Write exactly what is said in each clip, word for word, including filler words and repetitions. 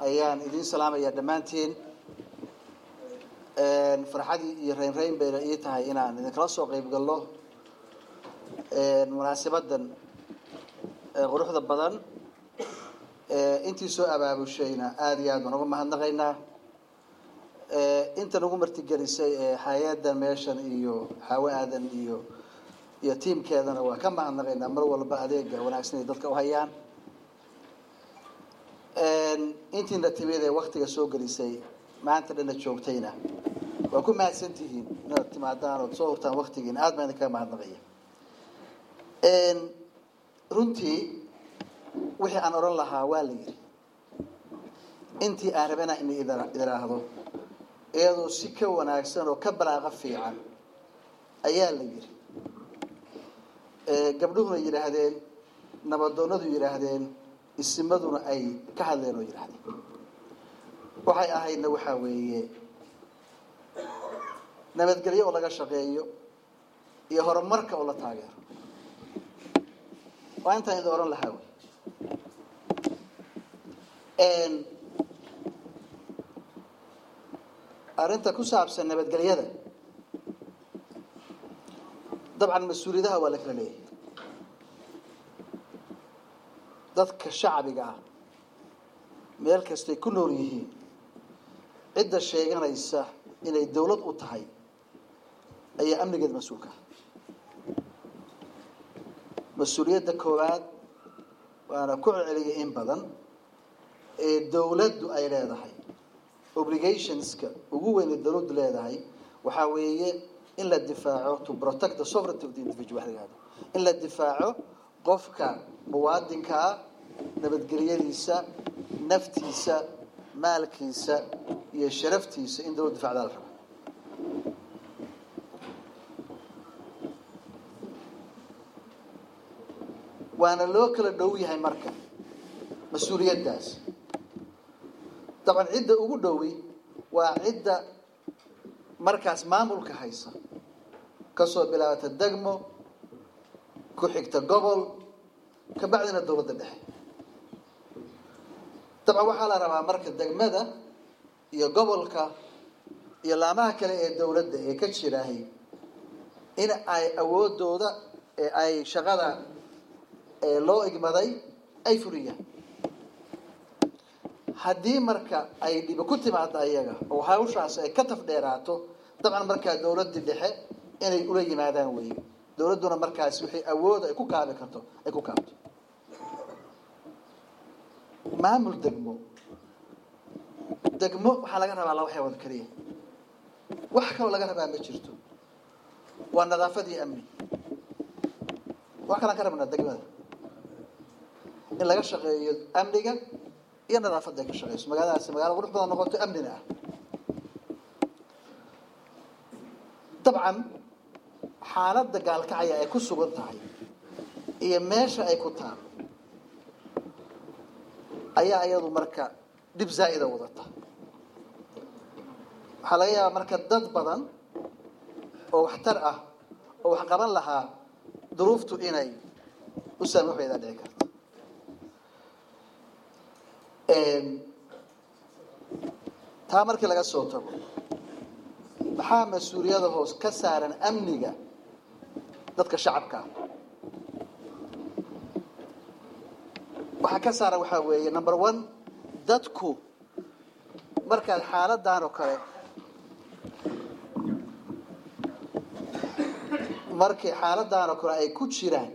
ayaan idin salaamaya dhammaantiin een farxadii iyo reyn reyn bay ii tahay inaan idin kala soo qayb galno een munaasabadan ee quruxda badan ee intii soo abaabushayna aad iyo aad ugu mahadnaqaynaa ee inta nagu martigelisay ee hay'adda meeshan iyo xawa aadan iyo iyo tiimkeedana waa ka mahadnaqaynaa mar walba adeega wanaagsan ee dadka u hayaan een intii la timid waqtiga soo galisay maanta dhana joogtayna waa ku mahadsantihiin inaad timaadaan oo soo hortaan waqtigiina aad baan ka mahadnaqaya een runtii wixii aan oran lahaa waa la yiri intii aan rabana in idiraahdo iyadoo si ka wanaagsan oo ka balaaqa fiican ayaa la yiri ee gabdhuhuna yiraahdeen nabadoonadu yiraahdeen ismaduna ay ka hadleen oo yiraahdeen waxay ahaydna waxa weeye nabadgelyo oo laga shaqeeyo iyo horumarka oo la taageero waa inta ay oran lahaa een arinta ku saabsan nabadgelyada dabcan mas'uuliyadaha waa la kala leeyahay dadka shacbiga ah meel kasta ku nool yihiin cidda sheeganaysa inay dawlad u tahay ayaa amnigeeda mas'uulka mas'uuliyadda koowaad waana ku celceliyay in badan ee dawladdu ay leedahay obligationska ugu weyn ee dawladdu leedahay waxa weeye in la difaaco to protect the sovereignty of the individual in la difaaco qofka muwaadinka nabadgelyadiisa naftiisa maalkiisa iyo sharaftiisa in dawladdu difaacda la rabo waana loo kala dhow yahay marka mas'uuliyadaas طبعا عدة ugu dhowi waa cida markaas maamulka haysa ka soo bilaabata degmo ku xigta gobol ka bacdina dawladda dhexe طبعا waxa la rabaa marka degmada iyo gobolka iyo laamaha kale ee dawladda ee ka jiraahay in ay awoodooda ee ay shaqada ee loo igmaday ay fuliyaan haddii marka ay dib ku timaado ayaga oo hawshaas ay ka tafdheeraato dabcan marka dawladda dhexe inay ula yimaadaan way dawladuna markaas wixii awood ay ku kaabi karto ay ku kaabto maamul degmo degmo waxa laga rabaa laba waxyaabo kaliya wax kale laga rabaa ma jirto waa nadaafad iyo amni wax kale ka rabnaa degmada in laga shaqeeyo amniga iyo nadaafadda ka shaqeyso magaaladaas magaalo qurux badan noqoto amnina ah dabcan xaaladda gaalkacaya ay ku sugan tahay iyo meesha ay ku taal ayaa iyadu marka dib zaa'ida wadata waxa laga yaabaa marka dad badan oo waxtar ah oo wax qaban lahaa duruuftu inay u saamaxayda dhici karto een taa markii laga soo tago maxaa mas'uuliyada hoos ka saaran amniga dadka shacabka waxa ka saaran waxa weeye number one dadku marka xaaladdan oo kale markii xaaladdan oo kale ay ku jiraan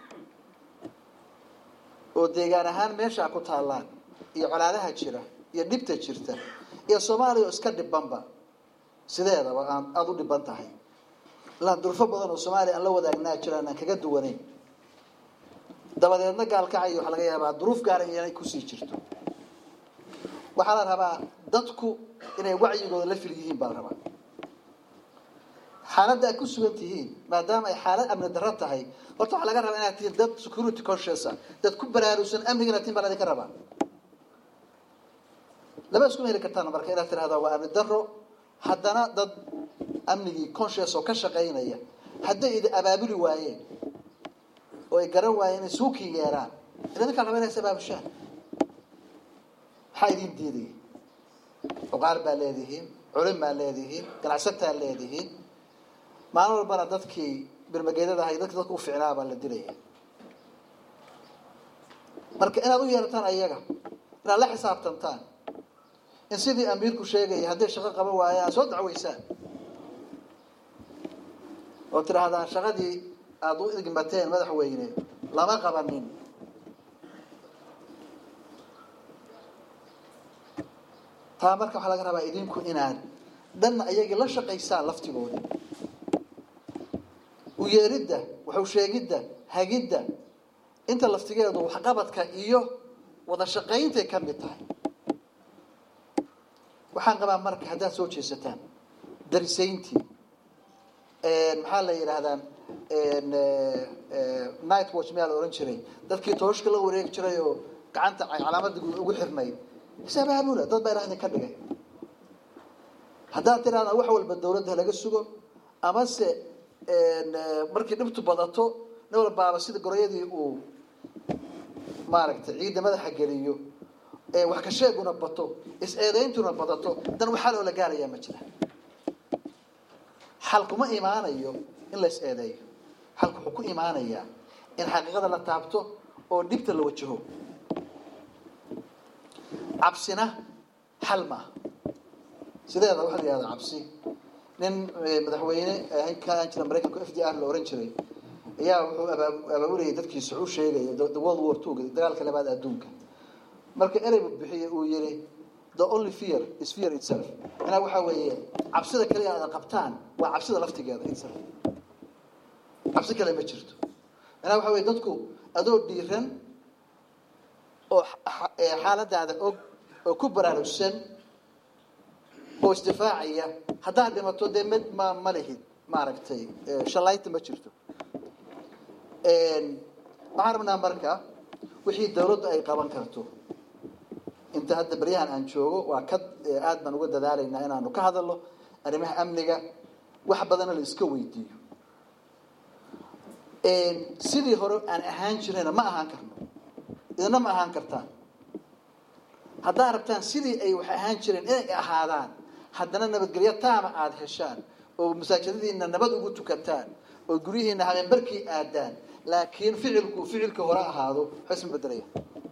oo deegaan ahaan meesha ku taalaan iyo colaadaha jira iyo dhibta jirta iyo Soomaaliya iska dhibanba sideedaba aan aad u dhiban tahay la durfo badan oo Soomaaliya aan la wadaagnaa jiraan aan kaga duwanay dabadeedna gaalkacay waxa laga yaabaa duruuf gaar ah inay ku sii jirto waxa la rabaa dadku inay wacyigooda la fil yihiin baa rabaa xaaladda ku sugan tihiin maadaama ay xaalad amni darro tahay horta waxa laga rabaa inaad tihiin dad security conscious dad ku baraarugsan amniga tin baa laga rabaa laba isku meel kartaan marka inaad tiraahdo waa amni darro haddana dad amnigi conscious oo ka shaqeynaya hadday id abaabuli waayeen oo ay garan waayeen suuqi yeeraan idan ka rabaa inay sabab shaan حايدين ديدي وقارب عليهم علم عليهم قناعسته عليهم ما نور بلدتكي بالمجال هاي ذاك ذاك وفي عنابة للدنيا marka inaad u yeerataan ayaga inaad la xisaabtantaan in sidii amiirku sheegay haddii shaqo qaban waayaan soo dacweysaan oo tiraahdaa shaqadii aad u idmateen madaxweyne lama qabanin taa marka waxa laga rabaa idinku inaad dhan ayaga la shaqaysaan laftigooda u yeeridda wuxuu sheegidda hagidda inta laftigeedu wax qabadka iyo wada shaqaynta ka mid tahay waxaan qabaa marka haddaad soo jeesataan darisayntii een maxaa la yiraahdaa een night watch meel oran jiray dadkii tooshka la wareeg jiray oo gacanta calaamada ugu xirnay sabaabuna dad bay raadin ka dhigay haddaad tiraahdaa wax walba dawladda laga sugo ama se een markii dhibtu badato نور بابا سيد قريدي و ماركت عيد مدح قليو إيه وحكشيء قلنا بطو إس إيدين تونا بطو دن وحال ولا قال يا مجله حلقوا ما إيمانا يو إلا إس إيدين حلقوا حكوا إيمانا يا إن حقيقة لا تعبتو أو دبت اللي وجهه عبسنا حلمة سيد هذا واحد هذا عبسي لأن مدحوينه هاي كانت الأمريكا كإف دي آر لورنشري يا أبوري تذكر سعود شيء the World War Two دجال كلا بعد أدونك مركز قريب بحية ويري the only fear is fear itself أنا وحوي عبسده كلي هذا قبطان وعبسده لفت جاذا itself عبسده كلي بتشرته أنا وحوي تذكر أدور ديرن أو حالة هذا أو أو كبر على السن أو استفاعية هذا عندما تودي ما ما له معركتي شلايت ما تشرته waxaan markaa wixii dawladdu ay qaban karto inta hadda bariyahan aan joogo waa ka aad baan uga dadaalaynaa inaanu ka hadalno arrimaha amniga wax badan la iska weydiiyo een sidii hore aan ahaan jirayna ma ahaan karno idina ma ahaan kartaan haddaa rabtaan sidii ay wax ahaan jireen inay ahaadaan haddana nabadgelyo taama aad heshaan oo masaajidadiina nabad ugu tukataan oo gurihiina habeen barkii aadaan لكن فعلك فعلك هراء هذا حسن بدرية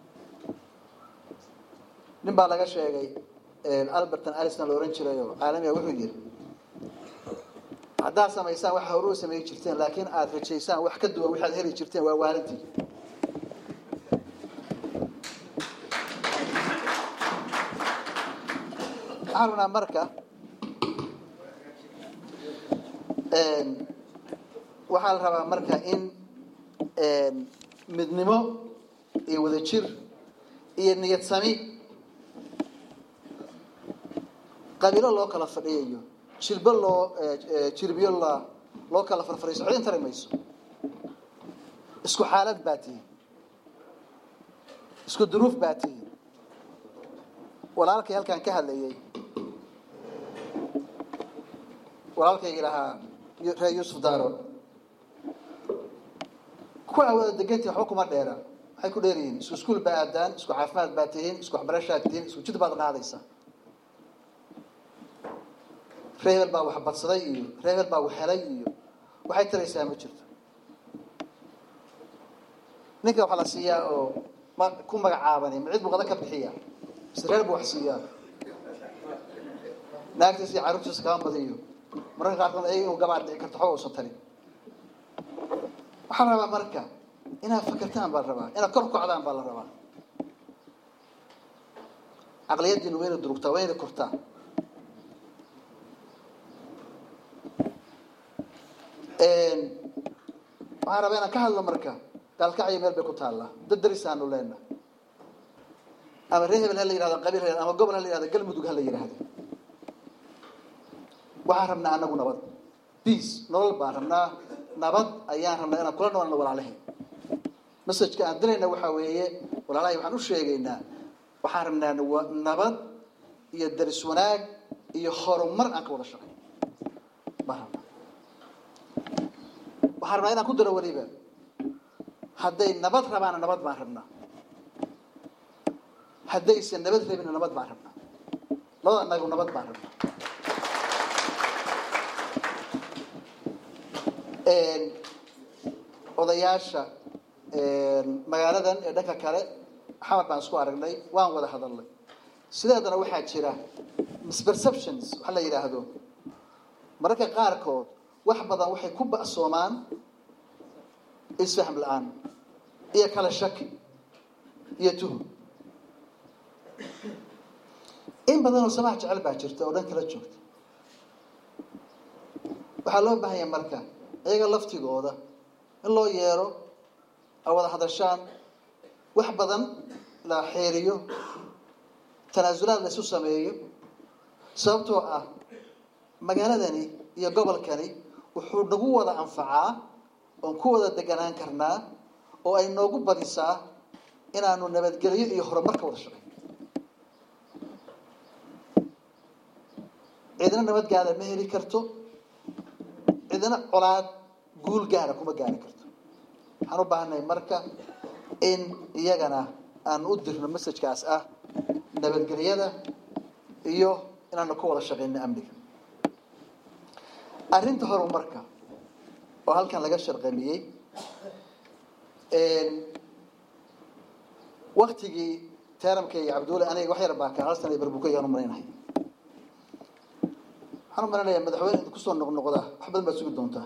نبى على شيء ألبرتون أليسون لورنش ريو عالمي وحيد عدا سما يسان واحد روس ما يشرتين لكن آخر شيء يسان واحد كدوا واحد هري يشرتين ووالدي عارفنا أمريكا وحال ربع أمريكا إن midnimo iyo wada jir iyo niyad sami qabiilo loo kala fadhiyo jilba loo jirbiyo la loo kala farfariiso cid inta reemayso isku xaalad baati isku duruuf baati walaalkay halkan ka hadlayay walaalkay ilaha Ray Yusuf Daro kuwa wada degantii xukuma dheera waxay ku dheerayeen isku iskuul baadaan isku caafimaad baatihiin isku waxbarasho tiin isku jid baad qaadaysa reebel baa wax badsaday iyo reebel baa wax helay iyo waxay tiraysaa ma jirto ninka waxa la siiyaa oo ma ku magacaabanay mid buqada ka bixiya isreer buu wax siiyaa naagtiisa carruurtiisa ka badiyo marka qaarkood ay uu gabaad dhici karto xoo soo tari waxaan rabaa marka inaad fakartaan baan rabaa inaad kor u kacdaan baan la rabaa aqliyadiinu wayna durugtaa wayna kortaa een waxaan rabaa inaan ka hadlo marka dalkacyo meel bay ku taallaa dad darisaanu leena ama reebel ha la yiraahdo qabiil ama gobol ha la yiraahdo galmudug ha la yiraahdo waxaan rabnaa anagu nabad peace nolol baan rabnaa nabad ayaan rabnaa inaan kula noolno walaalahay message-ka aan dirayna waxa weeye walaalahay waxaan u sheegaynaa waxaan rabnaa nabad iyo daris wanaag iyo horumar aan ka wada shaqeyn baan waxaan rabnaa inaan ku daro waliba hadday nabad rabaan nabad baan rabnaa haddaysan nabad rabin nabad baan rabnaa labada annagu nabad baan rabnaa een odayaasha een magaaladan ee dhanka kale xamar baan isku aragnay waan wada hadalnay sideedana waxaa jira misperceptions waxa la yiraahdo mararka qaarkood wax badan waxay ku ba'soomaan isfahm la'aan iyo kala shaki iyo tuhum in badan oo samaha jecel baa jirta oo dhan kala joogta waxaa loo baahan yahay marka iyaga laftigooda in loo yeero ay wada hadashaan wax badan la xeeriyo tanaasulaad la isu sameeyo sababtoo ah magaaladani iyo gobolkani wuxuu nagu wada anfacaa oo ku wada deganaan karnaa oo ay noogu badisaa inaanu nabadgelyo iyo horumar ka wada shaqeyno cidina nabad gaara ma heli karto cidina colaad guul gaara kuma gaari karto waxaan u baahanahay marka in iyagana aan u dirno message-kaas ah nabadgelyada iyo inaanu ka wada shaqeyno amniga arrinta horumarka oo halkan laga sharqamiyey een waqtigii taaramkay Cabdulle aniga wax yar baa ka halsan ay barbuka yaan u maraynahay waxaan u maraynayaa madaxweyne ku soo noqnoqda wax badan baad sugi doontaa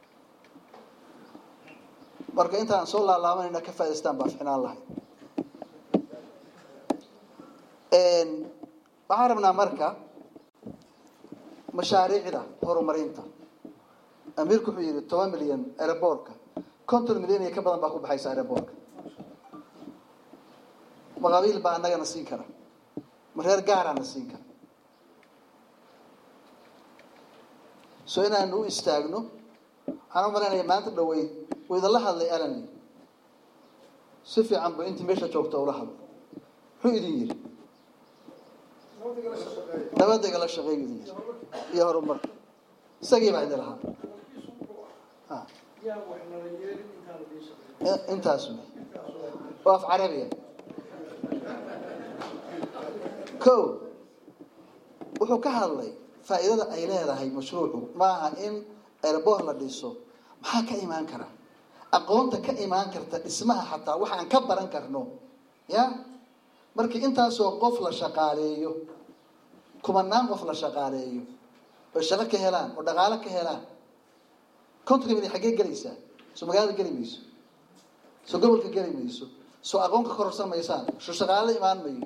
marka intaan soo laalaabanayna ka faa'iideystaan baa fiicnaan lahayd een waxaan rabnaa marka mashaariicda horumarinta amiirku wuxuu yiri toban milyan airportka konton milyan iyo ka badan baa ku baxaysa airportka magabiil baa anagana siin kara mareer gaarana siin kara soo inaan u istaagno waxaan u maleynayaa maanta dhawey wayda la hadlay alani si fiican buu intii meesha joogta ula hadlay wuxuu idin yiri nabadda la shaqeeyo iyo horumar isagii baa idin lahaa يا وحنا رجال انت اسمي وقف عربية كو wuxuu ka hadlay faa'iidada ay leedahay mashruucu maaha in airport la dhiso maxaa ka imaan kara aqoonta ka imaan karta dhismaha xataa waxa aan ka baran karno ya markii intaas oo qof la shaqaaleeyo kumanaan qof la shaqaaleeyo oo shaqo ka helaan oo dhaqaale ka helaan kontriga mid xagee galaysaa soo magaalada gali mayso soo gobolka gali mayso soo aqoon ka kororsan maysaan soo shaqaale imaan mayo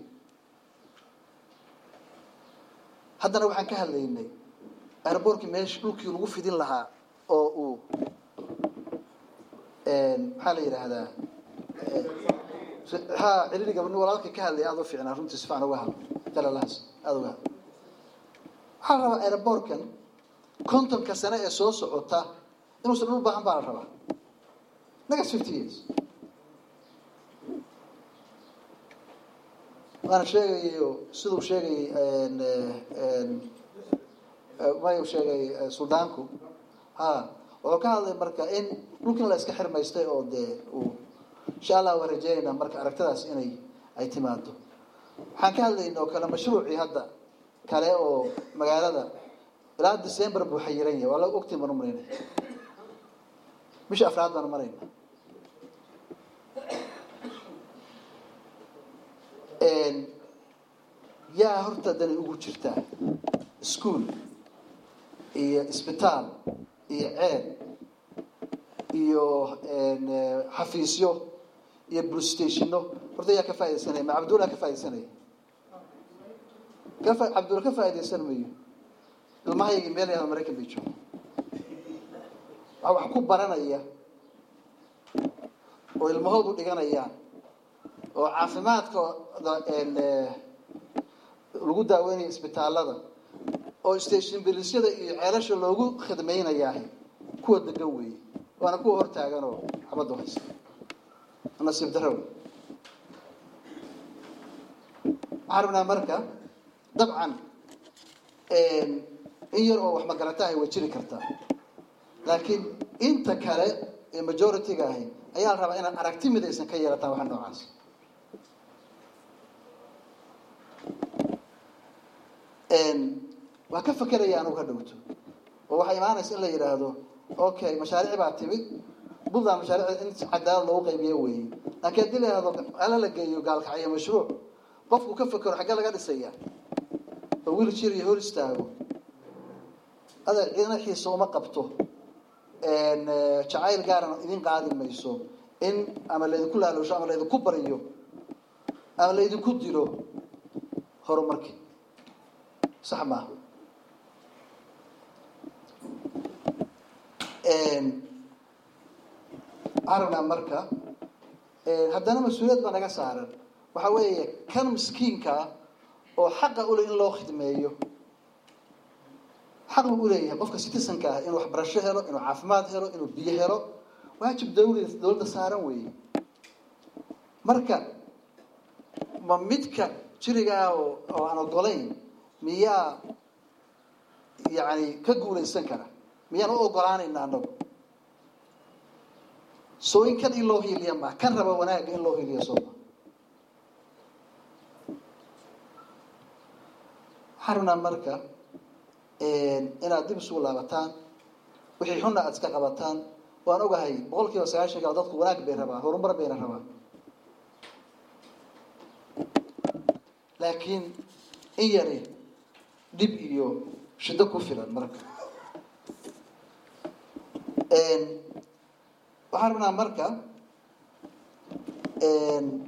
haddana waxaan ka hadlaynay airportkii meesha dhulkii lagu fidin lahaa oo uu maxaa la yidhaahdaa ha cililiga nin walaalkii ka hadlaya aad u fiicnaa runtii si fiican uga hadla dalalahaas aad uga hadla waxaa la rabaa airportkan kontonka sano ee soo socota inuusan dhul baahan baa la rabaa next fifty years waana sheegayo siduu sheegay may uu sheegay suldaanku ha wuxuu ka hadlay marka in dhulkan la iska xirmaystay oo dee uu insha allah waan rajeynaynaa marka aragtidaas inay ay timaado waxaan ka hadlaynaa oo kale mashruucii hadda kale oo magaalada ilaa December buu xayiran yahay waa la ogtiin baan u maraynay bisha afraad baan maraynaa een yaa horta dani ugu jirtaa school iyo isbitaal iyo ceed iyo een xafiisyo iyo police stationo horta yaa ka faa'iideysanaya ma Cabdulla ka faa'iideysanaya ka Cabdulla ka faa'iideysanmayo ilmahayga meel ay Mareykan bay joogaan wax ku baranaya oo ilmahoodu dhiganayaan oo caafimaadka een lagu daaweynayo isbitaalada oo station bilisyada iyo ceelasha loogu khidmaynayaa kuwa degan weeye waana kuwa hor taagan oo xabad u haysta nasiib daraw arabna marka dabcan een in yar oo wax ma garatahay way jiri kartaa laakiin inta kale ee majority-ga ahi ayaa la rabaa inaad aragti midaysan ka yeelataan waxa noocaas إن وكفكر يعني وكدوته ووحي معنا سئل يراهدو أوكي مشاريع بعتمد بضع مشاريع أنت عدال لو قيم يوي لكن دي هذا أنا لقيه قال كعيا مشروع قفوا كفكر حاجة لقى السياح فويل شيري هول استاهو هذا أنا حي صوم قبته إن شعير قارن إذن قاعد الميسو إن أما اللي كلها لو شاء أما اللي كبر يو أما اللي كديرو هرمرك صح ما إن عربنا مركا هدانا مسؤوليات ما نجا سعر وحوي كان مسكين كا وحق أقول إن الله خدميه حق أقول إيه قفك ستين كا إنه حبرش هرو إنه عفمات هرو إنه بيه هرو وهجب دولة دولة سعر وي مركا ممتك شريعة أو أنا قلين مياه يعني كجول إنسان كنا مياه نو قلان إن عنده سوين كان الله اللي ما كان رب وناك الله اللي يصوم حرنا مركا إن إن أدب سولا بتان وحي حنا أتسكى قبتان وأنا أقول هاي بقول كي وسعيش قاعدات وناك بينهما هو رمبر بينهما لكن إيري دب إيو شدة كفلا مركا إن وحرنا مركا إن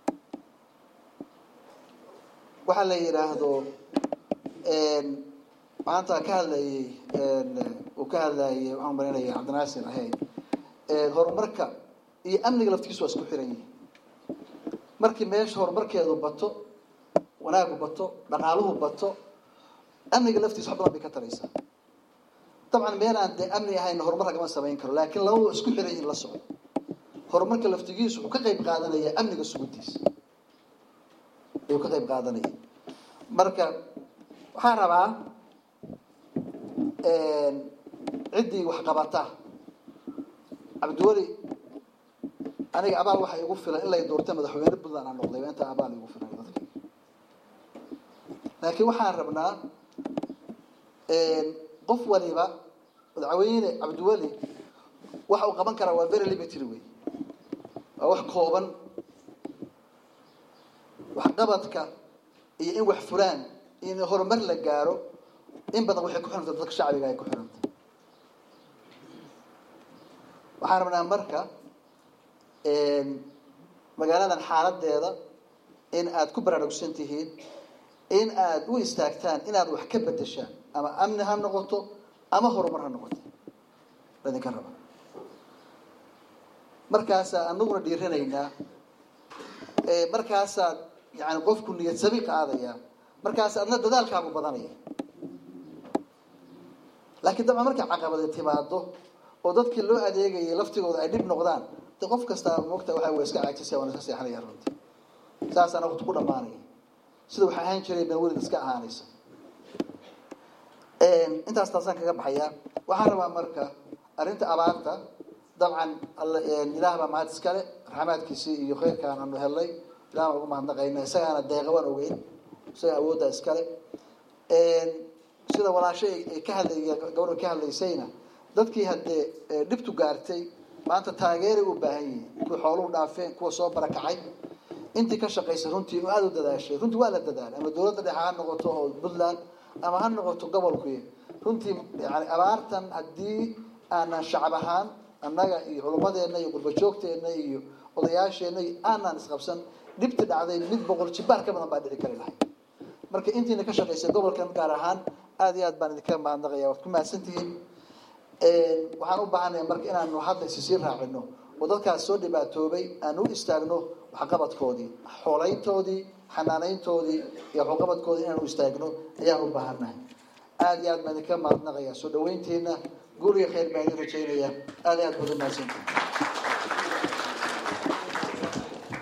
وحلا يراهدو إن معناتها كهالي إن وكهالي وعم بنينا عبد الناصر هاي إن هور مركا يأمن قلفتيسوا اسمه حريني مركي ماش هور مركا يدو بطو وناقو بطو بقالوه بطو أمن قلفتيسوا حبنا بكتريسا طبعا مينا عند أمني هاي إنه هرمرة كمان سبعين كرو لكن لو اسكو حريين لا صعود هرمرة كلفتجيس وكقيب قادنا يا أمني السعوديس وكقيب قادنا مركب حاربة عدي وحقبته عبد الولي أنا أبال واحد يقفل إلا يدورته مدحوين بدنا عن نقطة وأنت أبال يقفل لكن وحاربنا قف وليبا ودعوين عبد الولي waxa uu qaban karaa waa very limited way wax kooban wax qabadka iyo in wax fulaan in horumar la gaaro in badan waxay ku xiranta dadka shacbiga ay ku xiranta waxaan rabnaa marka een magaaladan xaaladeeda in aad ku baraarugsan tihiin in aad u istaagtaan in aad wax ka bedeshaan ama amni ha noqoto ama horumar ha noqoto dadin ka raba markaas anaguna dhiiranaynaa ee markaas yaani qofku niyad sabi qaadaya markaas adna dadaalkaagu badanaya laakiin daba marka caqabad timaado oo dadkii loo adeegayay laftigooda ay dib noqdaan qof kasta waqti waxa uu iska caajisay oo iska seexanaya runtii saas ana waqti ku dhamaanay sida waxa ahaan jiray baan weli iska ahaanaysa ee intaas taasan kaga baxaya waxaan rabaa marka arinta abaarta طبعا إله ما مات سكله رحمات كيسي يخير كان إنه هلاي لا ما ما نقينا سجانا دقيقة وين سجى أودا سكله سيدا ولا شيء كهل جورو كهل يسينا ضد كي هاد دبتو قارتي ما أنت تاجري وبهي كل حلو دافين كل صوب بركعي أنت كشقيس رنتي وهذا دداش رنتي ولا ددال أما الدولة اللي حان نقطه بدلان أما هان نقطه قبل كوي رنتي يعني أبارتن أدي أنا شعبهان annaga iyo culummadeena iyo gurbajoogteena iyo odayaasheena aanan isqabsan dibta dhacday mid boqol jibaar ka badan baa dhici kari lahayd marka intiina ka shaqeysay gobolkan gaar ahaan aad iyo aad baan idinka maandaqaya waad ku mahadsantihiin ee waxaan u baahanahay marka inaanu hadda sii raacino oo dadkaas soo dhibaatoobay aanu istaagno waxqabadkoodii xoolayntoodii xanaanayntoodii iyo waxqabadkoodii inaanu istaagno ayaan u baahanahay aad iyo aad baan idinka maandaqaya soo dhaweynteena guriga khayr baan idin rajaynaya aad iyo aad badan mahadsantihiin